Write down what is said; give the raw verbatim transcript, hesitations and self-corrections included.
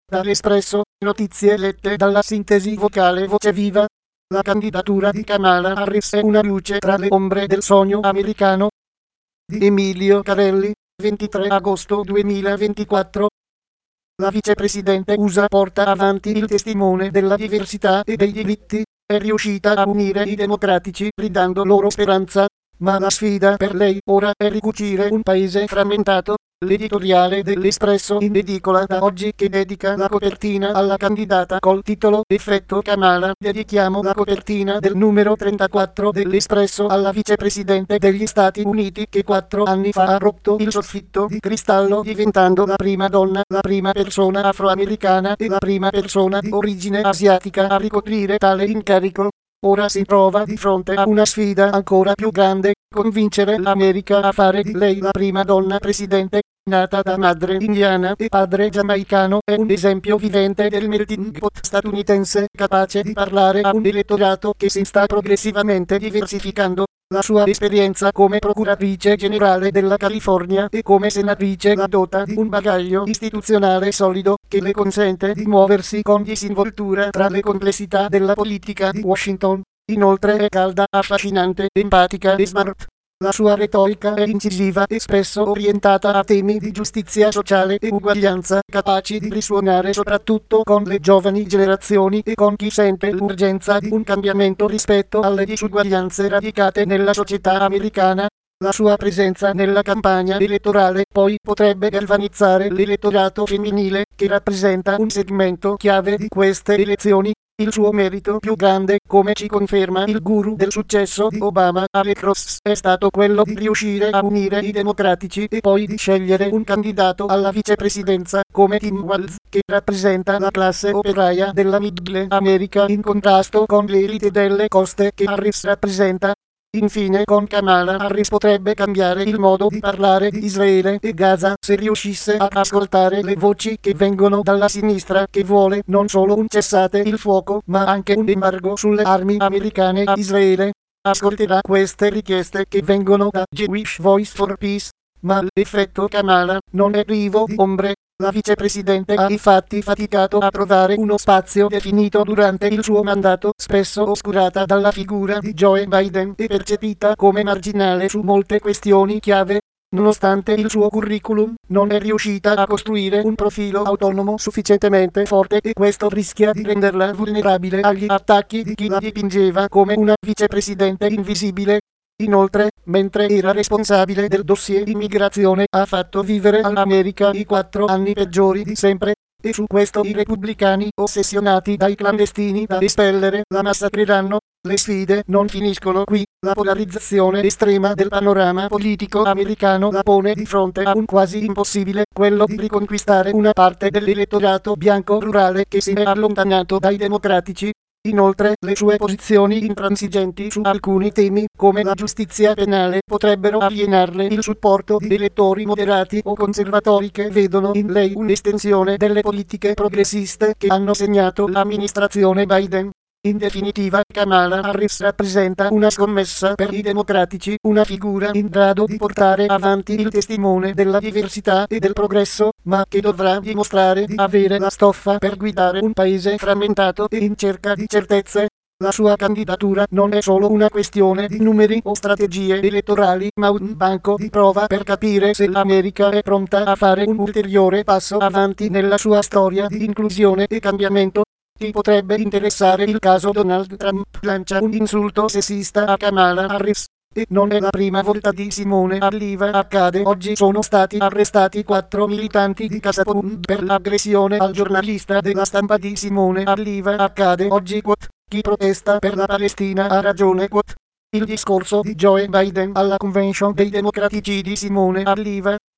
Dall'Espresso, notizie lette dalla sintesi vocale Voce Viva. La candidatura di Kamala Harris è una luce tra le ombre del sogno americano. Di Emilio Carelli, ventitré agosto duemilaventiquattro. La vicepresidente U S A porta avanti il testimone della diversità e dei diritti, è riuscita a unire i democratici ridando loro speranza, ma la sfida per lei ora è ricucire un paese frammentato. L'editoriale dell'Espresso in edicola da oggi che dedica la copertina alla candidata col titolo Effetto Kamala. Dedichiamo la copertina del numero trentaquattro dell'Espresso alla vicepresidente degli Stati Uniti che quattro anni fa ha rotto il soffitto di cristallo diventando la prima donna, la prima persona afroamericana e la prima persona di origine asiatica a ricoprire tale incarico. Ora si trova di fronte a una sfida ancora più grande, convincere l'America a fare di lei la prima donna presidente. Nata da madre indiana e padre giamaicano, è un esempio vivente del melting pot statunitense, capace di parlare a un elettorato che si sta progressivamente diversificando. La sua esperienza come procuratrice generale della California e come senatrice la dota di un bagaglio istituzionale solido, che le consente di muoversi con disinvoltura tra le complessità della politica di Washington. Inoltre è calda, affascinante, empatica e smart. La sua retorica è incisiva e spesso orientata a temi di giustizia sociale e uguaglianza, capaci di risuonare soprattutto con le giovani generazioni e con chi sente l'urgenza di un cambiamento rispetto alle disuguaglianze radicate nella società americana. La sua presenza nella campagna elettorale poi potrebbe galvanizzare l'elettorato femminile, che rappresenta un segmento chiave di queste elezioni. Il suo merito più grande, come ci conferma il guru del successo di Obama, Alex Ross, è stato quello di riuscire a unire i democratici e poi di scegliere un candidato alla vicepresidenza, come Tim Walz, che rappresenta la classe operaia della Middle America in contrasto con le elite delle coste che Harris rappresenta. Infine, con Kamala Harris potrebbe cambiare il modo di parlare di Israele e Gaza se riuscisse ad ascoltare le voci che vengono dalla sinistra, che vuole non solo un cessate il fuoco ma anche un embargo sulle armi americane a Israele. Ascolterà queste richieste che vengono da Jewish Voice for Peace. Ma l'effetto Kamala non è privo di ombre. La vicepresidente ha infatti faticato a trovare uno spazio definito durante il suo mandato, spesso oscurata dalla figura di Joe Biden e percepita come marginale su molte questioni chiave. Nonostante il suo curriculum, non è riuscita a costruire un profilo autonomo sufficientemente forte e questo rischia di renderla vulnerabile agli attacchi di chi la dipingeva come una vicepresidente invisibile. Inoltre, mentre era responsabile del dossier immigrazione, ha fatto vivere all'America i quattro anni peggiori di sempre, e su questo i repubblicani, ossessionati dai clandestini da espellere, la massacreranno. Le sfide non finiscono qui. La polarizzazione estrema del panorama politico americano la pone di fronte a un quasi impossibile, quello di riconquistare una parte dell'elettorato bianco rurale che si è allontanato dai democratici. Inoltre, le sue posizioni intransigenti su alcuni temi, come la giustizia penale, potrebbero alienarle il supporto di elettori moderati o conservatori che vedono in lei un'estensione delle politiche progressiste che hanno segnato l'amministrazione Biden. In definitiva, Kamala Harris rappresenta una scommessa per i democratici, una figura in grado di portare avanti il testimone della diversità e del progresso, ma che dovrà dimostrare di avere la stoffa per guidare un paese frammentato e in cerca di certezze. La sua candidatura non è solo una questione di numeri o strategie elettorali, ma un banco di prova per capire se l'America è pronta a fare un ulteriore passo avanti nella sua storia di inclusione e cambiamento. Ti potrebbe interessare il caso Donald Trump lancia un insulto sessista a Kamala Harris. E non è la prima volta di Simone Alliva accade. Oggi sono stati arrestati quattro militanti di Casa Pound per l'aggressione al giornalista della stampa di Simone Alliva accade oggi. Quote. Chi protesta per la Palestina ha ragione. Quote. Il discorso di Joe Biden alla convention dei democratici di Simone Alliva.